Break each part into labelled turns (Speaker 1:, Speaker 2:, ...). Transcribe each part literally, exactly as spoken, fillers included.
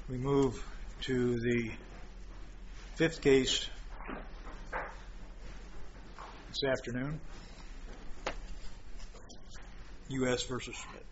Speaker 1: We move to the fifth case this afternoon, U S versus Schmidt.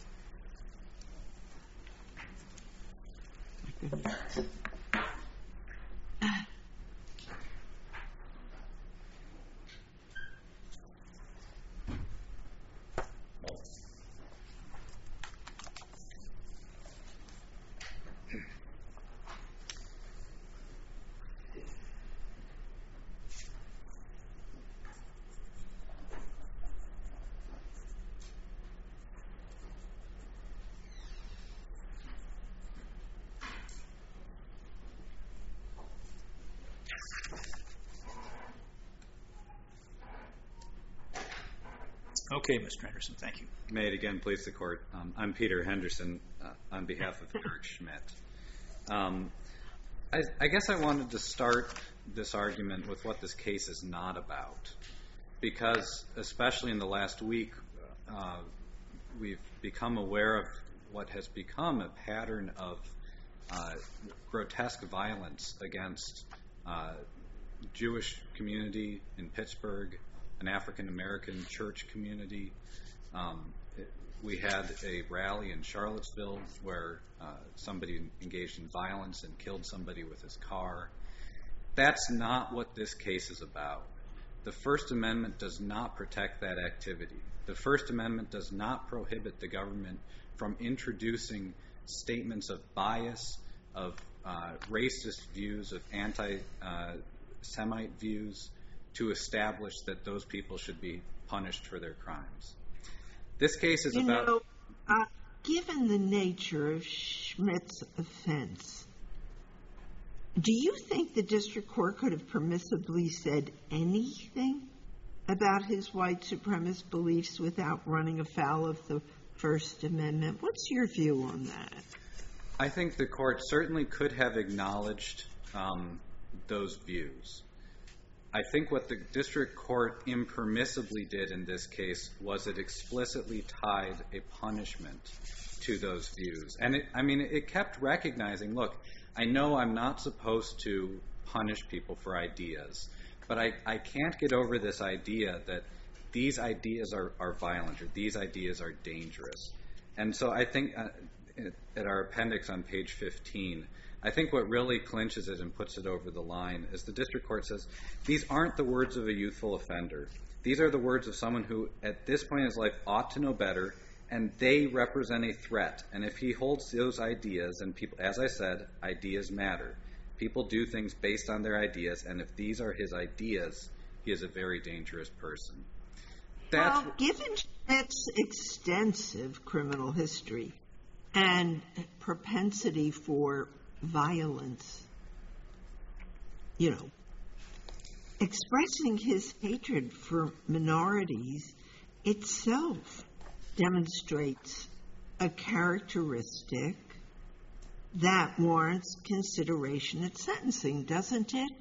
Speaker 1: Okay, Mister Henderson, thank you.
Speaker 2: May it again please the Court. Um, I'm Peter Henderson uh, on behalf of Dirk Schmidt. Um, I, I guess I wanted to start this argument with what this case is not about, because especially in the last week, uh, we've become aware of what has become a pattern of uh, grotesque violence against uh, Jewish community in Pittsburgh, an African-American church community. Um, it, we had a rally in Charlottesville where uh, somebody engaged in violence and killed somebody with his car. That's not what this case is about. The First Amendment does not protect that activity. The First Amendment does not prohibit the government from introducing statements of bias, of uh, racist views, of anti-Semite uh, views, to establish that those people should be punished for their crimes. This case is
Speaker 3: you
Speaker 2: about...
Speaker 3: Know, uh, given the nature of Schmidt's offense, do you think the district court could have permissibly said anything about his white supremacist beliefs without running afoul of the First Amendment? What's your view on that?
Speaker 2: I think the court certainly could have acknowledged um, those views. I think what the district court impermissibly did in this case was it explicitly tied a punishment to those views. And it, I mean, it kept recognizing, look, I know I'm not supposed to punish people for ideas, but I, I can't get over this idea that these ideas are, are violent or these ideas are dangerous. And so I think uh, at our appendix on page fifteen, I think what really clinches it and puts it over the line is the district court says, these aren't the words of a youthful offender. These are the words of someone who, at this point in his life, ought to know better, and they represent a threat. And if he holds those ideas, and people, as I said, ideas matter. People do things based on their ideas, and if these are his ideas, he is a very dangerous person. That's
Speaker 3: well, given Schmidt's extensive criminal history and propensity for violence, you know, expressing his hatred for minorities itself demonstrates a characteristic that warrants consideration at sentencing, doesn't it?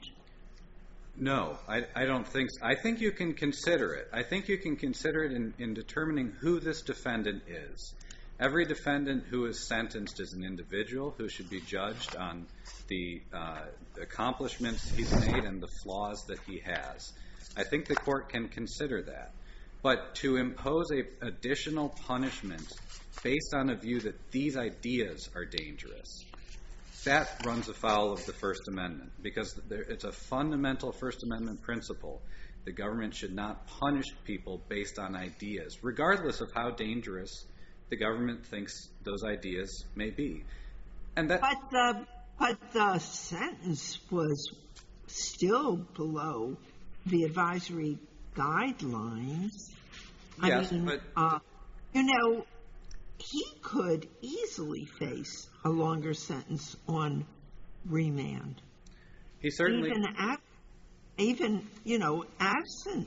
Speaker 2: No, I, I don't think so. I think you can consider it. I think you can consider it in, in determining who this defendant is. Every defendant who is sentenced is an individual who should be judged on the uh, accomplishments he's made and the flaws that he has. I think the court can consider that. But to impose an additional punishment based on a view that these ideas are dangerous, that runs afoul of the First Amendment, because there, it's a fundamental First Amendment principle. The government should not punish people based on ideas, regardless of how dangerous the government thinks those ideas may be. And that,
Speaker 3: but the but the sentence was still below the advisory guidelines.
Speaker 2: Yes,
Speaker 3: I mean,
Speaker 2: but
Speaker 3: uh, you know, he could easily face a longer sentence on remand.
Speaker 2: He certainly
Speaker 3: even ab- even you know absent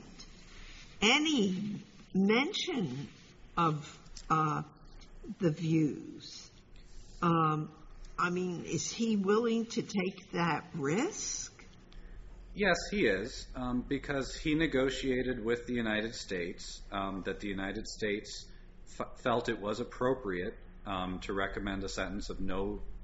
Speaker 3: any mention of Uh, the views. Um, I mean, is he willing to take that risk?
Speaker 2: Yes, he is, um, because he negotiated with the United States um, that the United States f- felt it was appropriate um, to recommend a sentence of no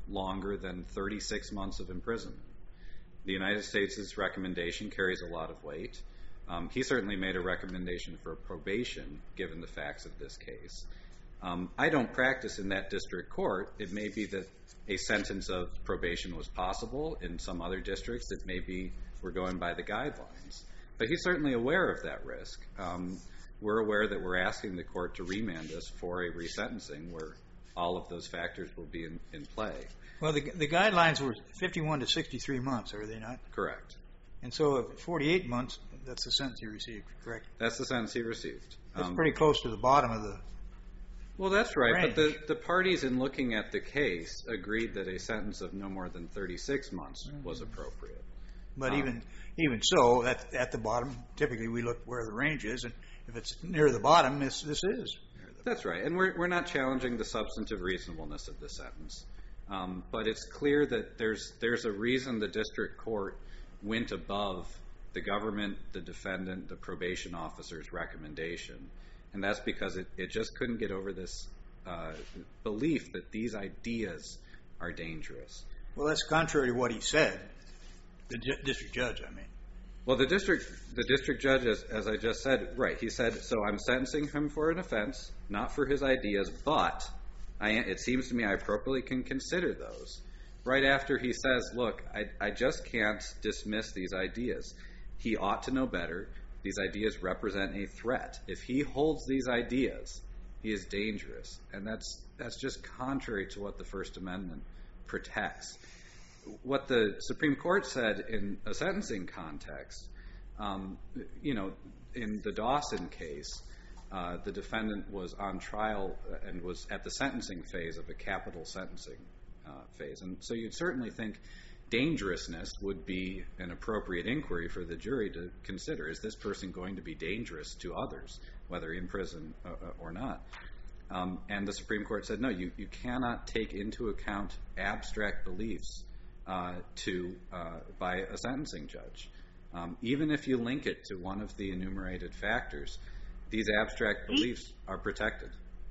Speaker 2: longer than thirty-six months of imprisonment. The United States' recommendation carries a lot of weight. Um, he certainly made a recommendation for probation, given the facts of this case. Um, I don't practice in that district court. It may be that a sentence of probation was possible. In some other districts, it may be we're going by the guidelines. But he's certainly aware of that risk. Um, we're aware that we're asking the court to remand us for a resentencing where all of those factors will be in, in play.
Speaker 4: Well, the, the guidelines were fifty-one to sixty-three months, are they not?
Speaker 2: Correct.
Speaker 4: And so at forty-eight months, that's the sentence he received, correct?
Speaker 2: That's the sentence he received.
Speaker 4: That's
Speaker 2: Um,
Speaker 4: pretty close to the bottom of the...
Speaker 2: Well, that's right,
Speaker 4: range.
Speaker 2: but the, the parties in looking at the case agreed that a sentence of no more than thirty-six months
Speaker 4: Mm-hmm.
Speaker 2: was appropriate.
Speaker 4: But
Speaker 2: Um,
Speaker 4: even even so, at, at the bottom, typically we look where the range is, and if it's near the bottom, this this is.
Speaker 2: That's right, and we're, we're not challenging the substantive reasonableness of the sentence. Um, but it's clear that there's there's a reason the district court went above the government, the defendant, the probation officer's recommendation. And that's because it, it just couldn't get over this uh, belief that these ideas are dangerous.
Speaker 4: Well, that's contrary to what he said, the ju- district judge, I mean.
Speaker 2: Well, the district the district judge, as, as I just said, right, he said, so I'm sentencing him for an offense, not for his ideas, but I, it seems to me I appropriately can consider those. Right after he says, look, I, I just can't dismiss these ideas. He ought to know better. These ideas represent a threat. If he holds these ideas, he is dangerous. And that's that's just contrary to what the First Amendment protects. What the Supreme Court said in a sentencing context, um, you know, in the Dawson case, uh, the defendant was on trial and was at the sentencing phase of a capital sentencing uh, phase. And so you'd certainly think dangerousness would be an appropriate inquiry for the jury to consider. Is this person going to be dangerous to others, whether in prison uh, or not? Um, and the Supreme Court said, no, you, you cannot take into account abstract beliefs uh, to uh, by a sentencing judge. Um, even if you link it to one of the enumerated factors, these abstract beliefs are protected.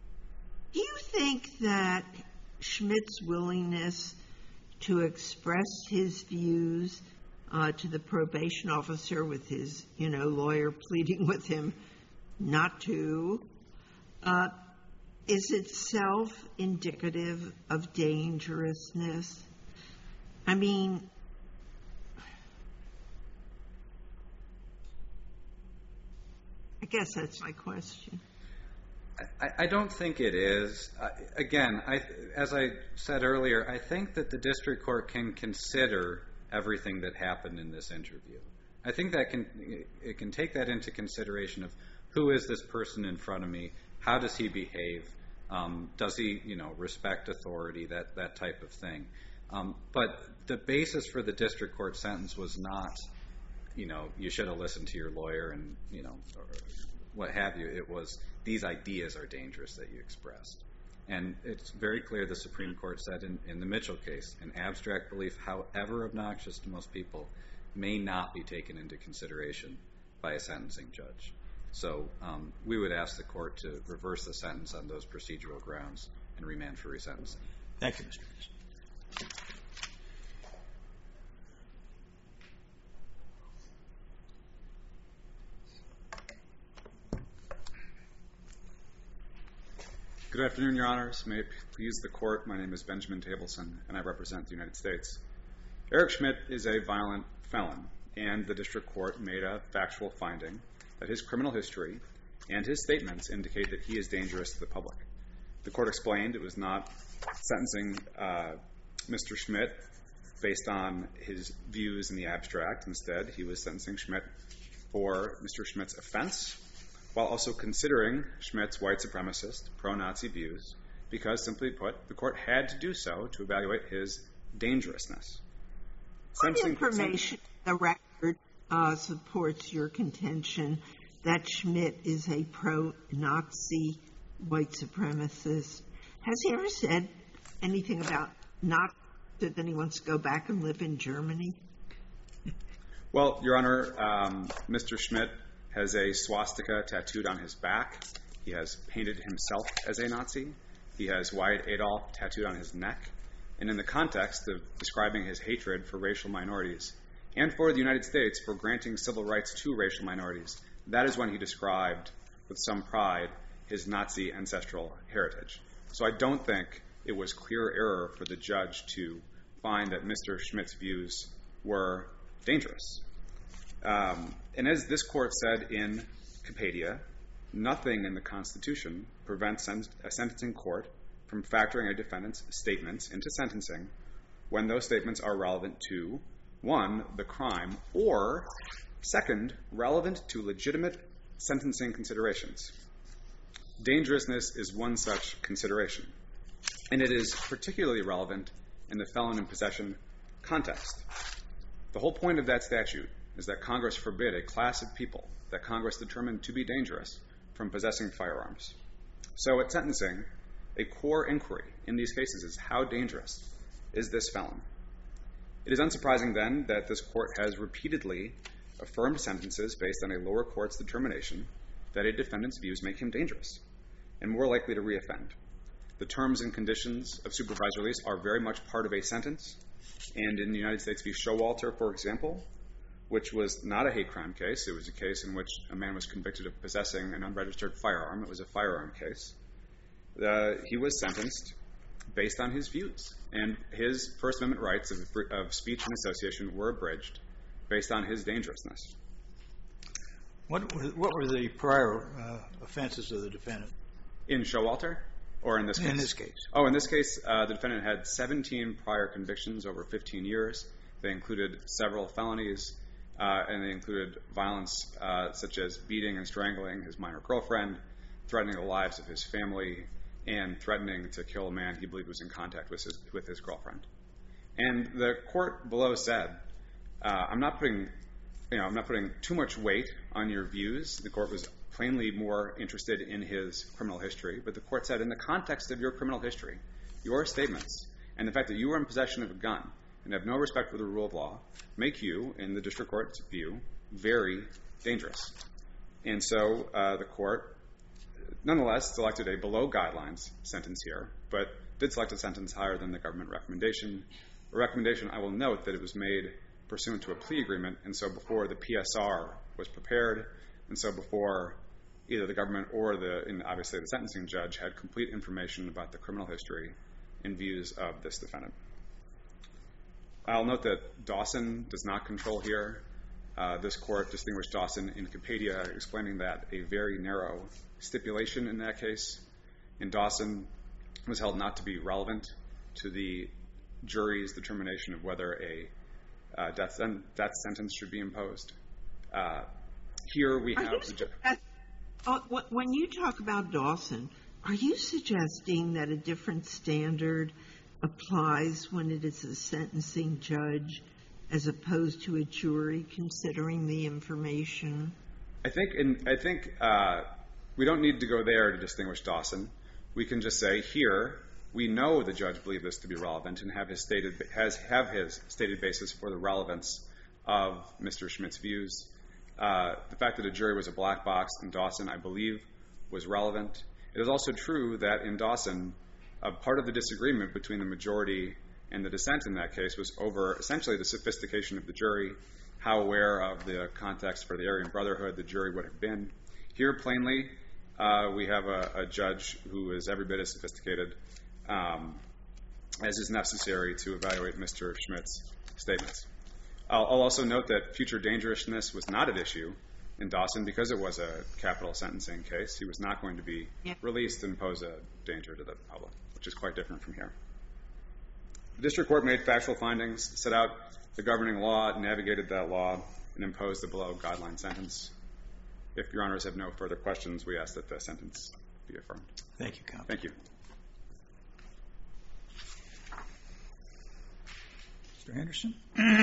Speaker 3: Do you think that Schmidt's willingness to express his views uh, to the probation officer with his, you know, lawyer pleading with him not to, uh, is itself indicative of dangerousness? I mean, I guess that's my question.
Speaker 2: I, I don't think it is. Uh, again, I, as I said earlier, I think that the district court can consider everything that happened in this interview. I think that can it can take that into consideration of who is this person in front of me, how does he behave, um, does he, you know, respect authority, that that type of thing. Um, but the basis for the district court sentence was not, you know, you should have listened to your lawyer and, you know, or what have you. It was, these ideas are dangerous that you expressed. And it's very clear the Supreme Court said in, in the Mitchell case, an abstract belief, however obnoxious to most people, may not be taken into consideration by a sentencing judge. So um, we would ask the court to reverse the sentence on those procedural grounds and remand for resentencing.
Speaker 4: Thank you, Mister President.
Speaker 5: Good afternoon, Your Honors. May it please the Court, my name is Benjamin Tableson, and I represent the United States. Eric Schmidt is a violent felon, and the district court made a factual finding that his criminal history and his statements indicate that he is dangerous to the public. The court explained it was not sentencing uh, Mister Schmidt based on his views in the abstract. Instead, he was sentencing Schmidt for Mister Schmidt's offense, while also considering Schmidt's white supremacist, pro-Nazi views, because, simply put, the court had to do so to evaluate his dangerousness.
Speaker 3: What information in the record uh, supports your contention that Schmidt is a pro-Nazi white supremacist? Has he ever said anything about not that he wants to go back and live in Germany?
Speaker 5: Well, Your Honor, um, Mister Schmidt has a swastika tattooed on his back. He has painted himself as a Nazi. He has Wyatt Adolf tattooed on his neck. and in the context of describing his hatred for racial minorities and for the United States for granting civil rights to racial minorities, that is when he described with some pride his Nazi ancestral heritage. So I don't think it was clear error for the judge to find that Mister Schmidt's views were dangerous. Um, and as this court said in Capadia, nothing in the Constitution prevents sen- a sentencing court from factoring a defendant's statements into sentencing when those statements are relevant to, one, the crime, or, second, relevant to legitimate sentencing considerations. Dangerousness is one such consideration, and it is particularly relevant in the felon in possession context. The whole point of that statute is that Congress forbid a class of people that Congress determined to be dangerous from possessing firearms. So at sentencing, a core inquiry in these cases is how dangerous is this felon? It is unsurprising then that this court has repeatedly affirmed sentences based on a lower court's determination that a defendant's views make him dangerous and more likely to reoffend. The terms and conditions of supervised release are very much part of a sentence, and in the United States v. Showalter, for example, which was not a hate crime case, it was a case in which a man was convicted of possessing an unregistered firearm. It was a firearm case. Uh, he was sentenced based on his views, and his First Amendment rights of, of speech and association were abridged based on his dangerousness.
Speaker 4: What were, what were the prior uh, offenses of the defendant?
Speaker 5: In Showalter? Or in this case?
Speaker 4: In this case.
Speaker 5: Oh, in this case, uh, the defendant had seventeen prior convictions over fifteen years. They included several felonies, uh, and they included violence uh, such as beating and strangling his minor girlfriend, threatening the lives of his family, and threatening to kill a man he believed was in contact with his, with his girlfriend. And the court below said, uh, I'm not putting, you know, I'm not putting too much weight on your views. The court was plainly more interested in his criminal history, but the court said in the context of your criminal history, your statements, and the fact that you were in possession of a gun and have no respect for the rule of law, make you, in the district court's view, very dangerous. And so uh, the court nonetheless selected a below guidelines sentence here, but did select a sentence higher than the government recommendation. A recommendation, I will note that it was made pursuant to a plea agreement, and so before the P S R was prepared, and so before either the government or the, and obviously the sentencing judge had complete information about the criminal history and views of this defendant. I'll note that Dawson does not control here. Uh, this court distinguished Dawson in Capadia, explaining that a very narrow stipulation in that case in Dawson was held not to be relevant to the jury's determination of whether a uh, death, sen- death sentence should be imposed. Uh, here we have the ju-
Speaker 3: Uh, when you talk about Dawson, are you suggesting that a different standard applies when it is a sentencing judge as opposed to a jury considering the information?
Speaker 5: I think in, I think uh, we don't need to go there to distinguish Dawson. We can just say here we know the judge believed this to be relevant and have his stated has have his stated basis for the relevance of Mister Schmidt's views. Uh, the fact that a jury was a black box in Dawson, I believe, was relevant. It is also true that in Dawson, a part of the disagreement between the majority and the dissent in that case was over essentially the sophistication of the jury, how aware of the context for the Aryan Brotherhood the jury would have been. Here, plainly, uh, we have a, a judge who is every bit as sophisticated um, as is necessary to evaluate Mister Schmidt's statements. I'll, I'll also note that future dangerousness was not at issue in Dawson because it was a capital sentencing case. He was not going to be yeah. released and pose a danger to the public, which is quite different from here. The district court made factual findings, set out the governing law, navigated that law, and imposed the below guideline sentence. If your honors have no further questions, we ask that the sentence be affirmed.
Speaker 4: Thank you, counsel.
Speaker 5: Thank you.
Speaker 4: Mister Henderson?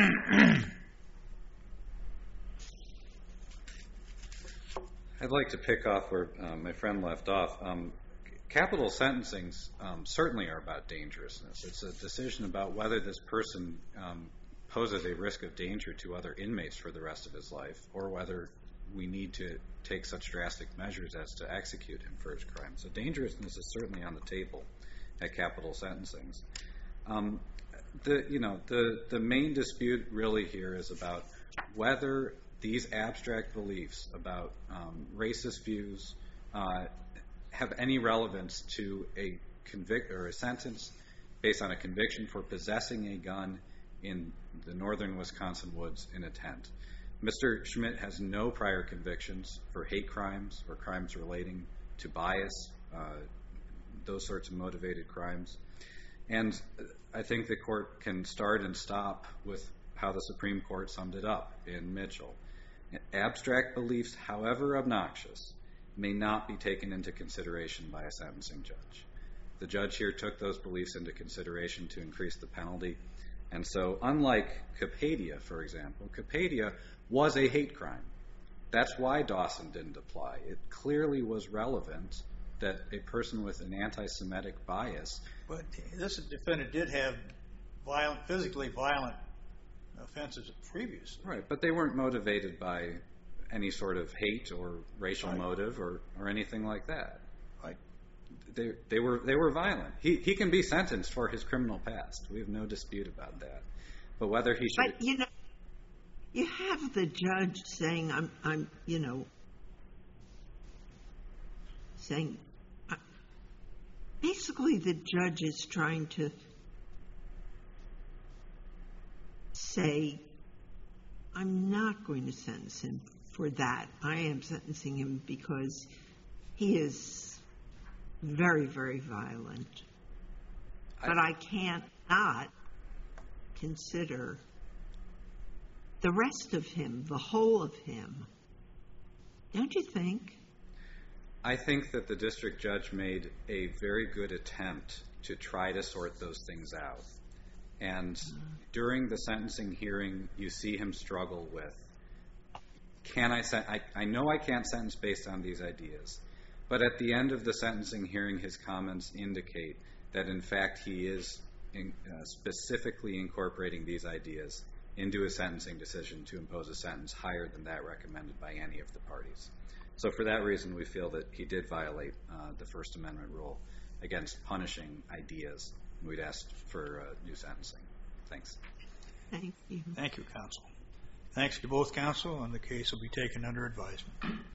Speaker 2: I'd like to pick off where uh, my friend left off. Um, capital sentencings um, certainly are about dangerousness. It's a decision about whether this person um, poses a risk of danger to other inmates for the rest of his life, or whether we need to take such drastic measures as to execute him for his crime. So dangerousness is certainly on the table at capital sentencings. Um, the you know the the main dispute really here is about whether these abstract beliefs about um, racist views uh, have any relevance to a convict or a sentence based on a conviction for possessing a gun in the northern Wisconsin woods in a tent. Mister Schmidt has no prior convictions for hate crimes or crimes relating to bias, uh, those sorts of motivated crimes. And I think the court can start and stop with how the Supreme Court summed it up in Mitchell. Abstract beliefs, however obnoxious, may not be taken into consideration by a sentencing judge. The judge here took those beliefs into consideration to increase the penalty. And so, unlike Capadia, for example, Capadia was a hate crime. That's why Dawson didn't apply. It clearly was relevant that a person with an anti-Semitic bias.
Speaker 4: But this defendant did have violent, physically violent offenses previously.
Speaker 2: Right, but they weren't motivated by any sort of hate or racial
Speaker 4: Right.
Speaker 2: motive or, or anything like that.
Speaker 4: Right.
Speaker 2: They they were they were violent. He he can be sentenced for his criminal past. We have no dispute about that. But whether he should.
Speaker 3: But, you know, you have the judge saying, I'm, I'm you know, saying, uh, basically the judge is trying to say, I'm not going to sentence him for that. I am sentencing him because he is very, very violent. But I can't not consider the rest of him, the whole of him. Don't you think?
Speaker 2: I think that the district judge made a very good attempt to try to sort those things out. And mm. during the sentencing hearing, you see him struggle with, can I, sen- I, I know I can't sentence based on these ideas. But at the end of the sentencing hearing, his comments indicate that, in fact, he is in, uh, specifically incorporating these ideas into a sentencing decision to impose a sentence higher than that recommended by any of the parties. So for that reason, we feel that he did violate uh, the First Amendment rule against punishing ideas. We'd ask for uh, new sentencing. Thanks.
Speaker 3: Thank you.
Speaker 4: Thank you, counsel. Thanks to both counsel, and the case will be taken under advisement.